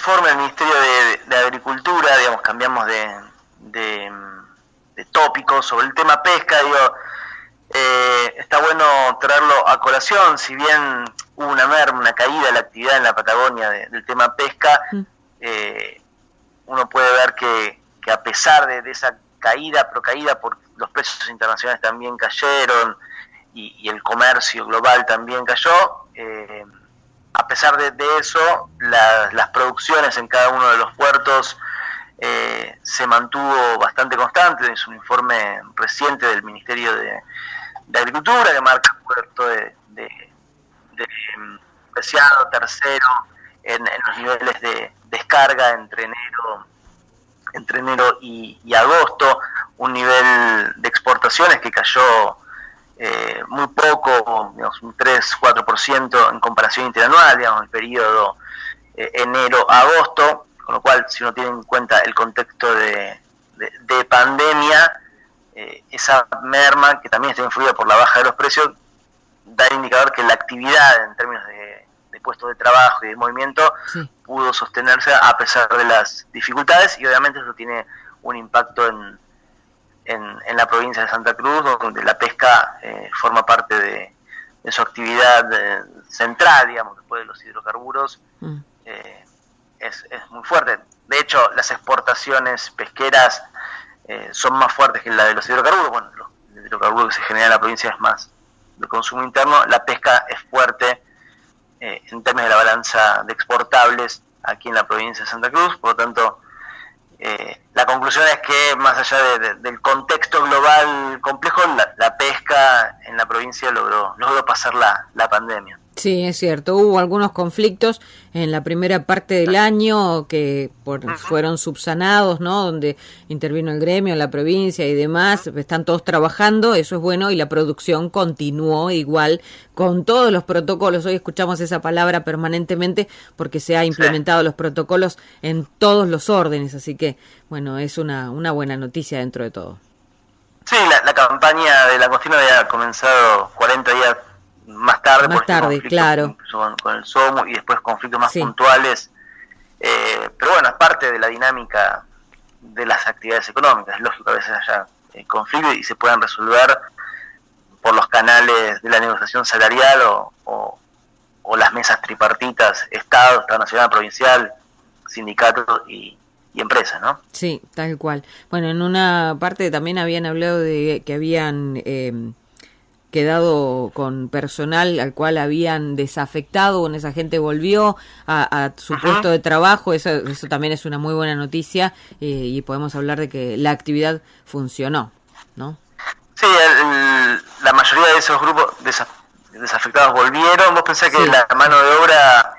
informe del Ministerio de Agricultura, digamos, cambiamos de tópico sobre el tema pesca, está bueno traerlo a colación. Si bien hubo una merma, una caída de la actividad en la Patagonia del tema pesca, uno puede ver que a pesar de esa caída, porque los precios internacionales también cayeron y el comercio global también cayó, a pesar de eso, las producciones en cada uno de los puertos se mantuvo bastante constante. Es un informe reciente del Ministerio de Agricultura que marca un puerto de Preciado, tercero en los niveles de descarga entre enero y agosto, un nivel de exportaciones que cayó muy poco, digamos, un 3-4% en comparación interanual, digamos, el periodo enero-agosto, con lo cual, si uno tiene en cuenta el contexto de pandemia, esa merma, que también está influida por la baja de los precios, da el indicador que la actividad en términos de puestos de trabajo y de movimiento pudo sostenerse a pesar de las dificultades, y obviamente eso tiene un impacto en la provincia de Santa Cruz, donde la pesca forma parte de su actividad central, digamos, después de los hidrocarburos. Es muy fuerte. De hecho, las exportaciones pesqueras son más fuertes que la de los hidrocarburos. Bueno, el hidrocarburo que se genera en la provincia es más de consumo interno. La pesca es fuerte en términos de la balanza de exportables aquí en la provincia de Santa Cruz. Por lo tanto, la conclusión es que más allá del contexto global complejo, la pesca en la provincia logró pasar la pandemia. Sí, es cierto. Hubo algunos conflictos en la primera parte del año que fueron subsanados, ¿no? Donde intervino el gremio, la provincia y demás. Están todos trabajando, eso es bueno, y la producción continuó igual con todos los protocolos. Hoy escuchamos esa palabra permanentemente porque se ha implementado los protocolos en todos los órdenes. Así que, bueno, es una buena noticia dentro de todo. Sí, la campaña de la cocina había comenzado 40 días más tarde, claro, con el SOMU, y después conflictos más puntuales, pero bueno, es parte de la dinámica de las actividades económicas. Es lógico que a veces haya conflictos y se puedan resolver por los canales de la negociación salarial o las mesas tripartitas, Estado nacional, provincial, sindicatos y empresas, ¿no? Sí, tal cual. Bueno, en una parte también habían hablado de que habían quedado con personal al cual habían desafectado, con esa gente volvió a su puesto de trabajo. Eso también es una muy buena noticia, y podemos hablar de que la actividad funcionó, ¿no? Sí, la mayoría de esos grupos desafectados volvieron. Vos pensás que la mano de obra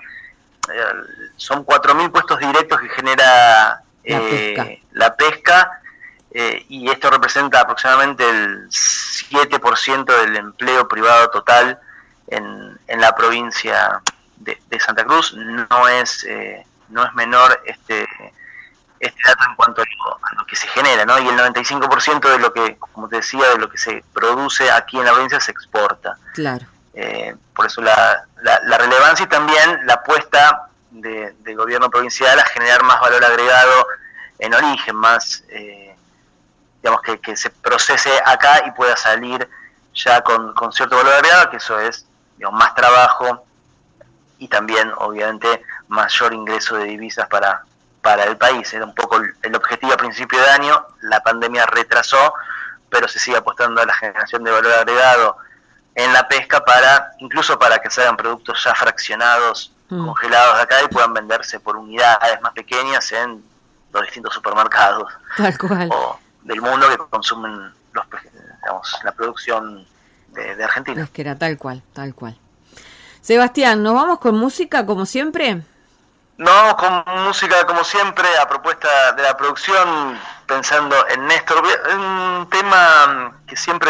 son 4.000 puestos directos que genera la pesca. Y esto representa aproximadamente el 7% del empleo privado total en la provincia de Santa Cruz. No es menor este dato en cuanto a lo que se genera, ¿no? Y el 95% de lo que, como te decía, de lo que se produce aquí en la provincia se exporta. Claro. Por eso la relevancia, y también la apuesta del gobierno provincial a generar más valor agregado en origen, más digamos que se procese acá y pueda salir ya con cierto valor agregado, que eso es, digamos, más trabajo y también obviamente mayor ingreso de divisas para el país. Era un poco el objetivo a principio de año. La pandemia retrasó, pero se sigue apostando a la generación de valor agregado en la pesca, incluso para que se hagan productos ya fraccionados, congelados de acá, y puedan venderse por unidades más pequeñas en los distintos supermercados. Tal cual. Del mundo que consumen la producción de Argentina. Es que era tal cual. Sebastián, ¿nos vamos con música como siempre? No, con música como siempre, a propuesta de la producción, pensando en Néstor, un tema que siempre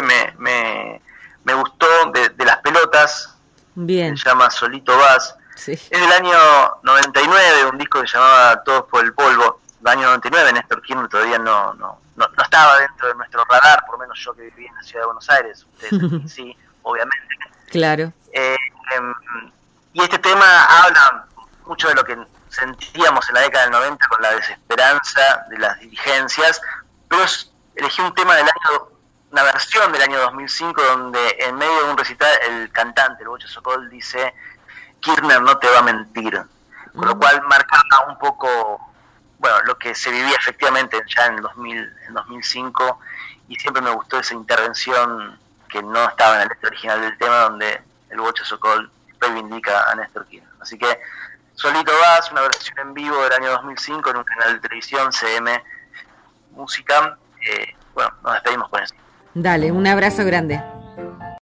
me gustó de las pelotas. Bien. Se llama Solito Vas. Sí. Es del año 99, un disco que se llamaba Todos por el Polvo. Del año 99, Néstor Kirchner todavía no estaba dentro de nuestro radar, por lo menos yo que viví en la ciudad de Buenos Aires. Ustedes aquí sí, obviamente. Claro. Y este tema habla mucho de lo que sentíamos en la década del 90 con la desesperanza de las dirigencias, pero elegí un tema una versión del año 2005, donde en medio de un recital el cantante, el Bocha Sokol, dice: Kirchner no te va a mentir, con lo cual marcaba un poco, bueno, lo que se vivía efectivamente ya en 2005, y siempre me gustó esa intervención que no estaba en la letra original del tema, donde el Bocha Sokol reivindica a Néstor Kirchner. Así que Solito Vas, una versión en vivo del año 2005 en un canal de televisión, CM Música. Bueno, nos despedimos con eso. Dale, un abrazo grande.